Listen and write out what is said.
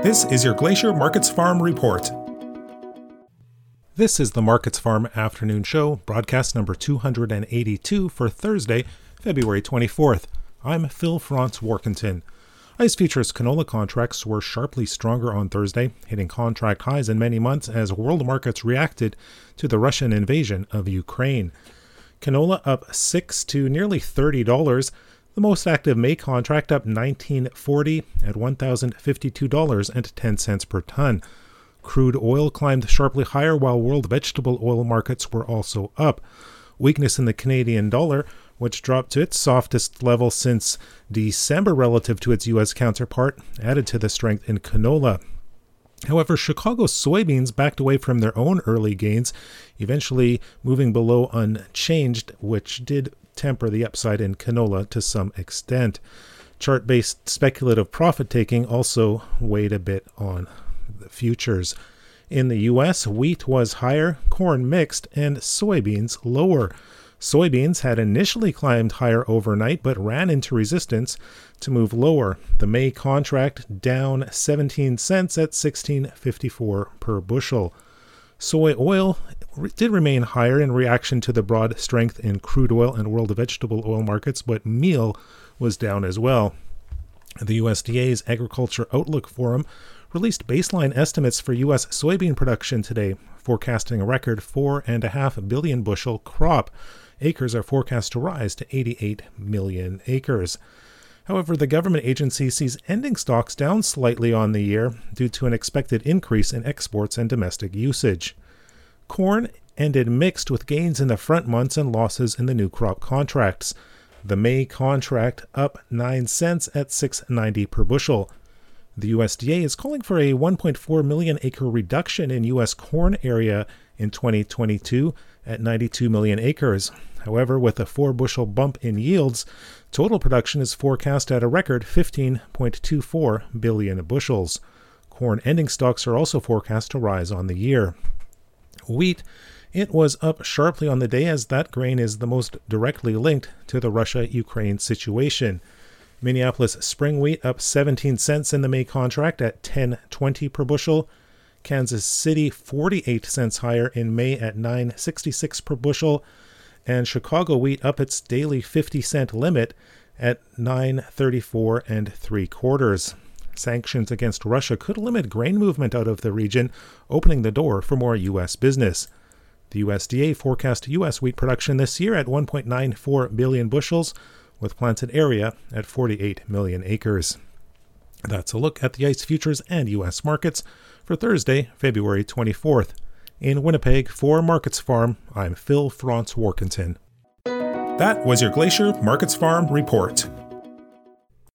This is your Glacier Markets Farm Report. This is the Markets Farm Afternoon Show, broadcast number 282 for Thursday, February 24th. I'm Phil Franz-Warkentin. ICE futures canola contracts were sharply stronger on Thursday, hitting contract highs in many months as world markets reacted to the Russian invasion of Ukraine. Canola up $6 to nearly $30. The most active May contract up $19.40 at $1,052.10 per ton. Crude oil climbed sharply higher while world vegetable oil markets were also up. Weakness in the Canadian dollar, which dropped to its softest level since December relative to its U.S. counterpart, added to the strength in canola. However, Chicago soybeans backed away from their own early gains, eventually moving below unchanged, which did temper the upside in canola to some extent. Chart-based speculative profit-taking also weighed a bit on the futures. In the U.S., wheat was higher, corn mixed, and soybeans lower. Soybeans had initially climbed higher overnight, but ran into resistance to move lower. The May contract down 17 cents at $16.54 per bushel. Soy oil did remain higher in reaction to the broad strength in crude oil and world vegetable oil markets, but meal was down as well. The USDA's Agriculture Outlook Forum released baseline estimates for U.S. soybean production today, forecasting a record 4.5 billion bushel crop. Acres are forecast to rise to 88 million acres. However, the government agency sees ending stocks down slightly on the year due to an expected increase in exports and domestic usage. Corn ended mixed with gains in the front months and losses in the new crop contracts. The May contract up 9 cents at $6.90 per bushel. The USDA is calling for a 1.4 million acre reduction in U.S. corn area in 2022 at 92 million acres. However, with a 4 bushel bump in yields, total production is forecast at a record 15.24 billion bushels. Corn ending stocks are also forecast to rise on the year. Wheat, it was up sharply on the day as that grain is the most directly linked to the Russia-Ukraine situation. Minneapolis spring wheat up 17 cents in the May contract at $10.20 per bushel. Kansas City 48 cents higher in May at $9.66 per bushel. And Chicago wheat up its daily 50-cent limit at $9.34 3/4. Sanctions against Russia could limit grain movement out of the region, opening the door for more U.S. business. The USDA forecast U.S. wheat production this year at 1.94 billion bushels, with planted area at 48 million acres. That's a look at the ICE futures and U.S. markets for Thursday, February 24th. In Winnipeg, for Markets Farm, I'm Phil Franz-Warkentin. That was your Glacier Markets Farm Report.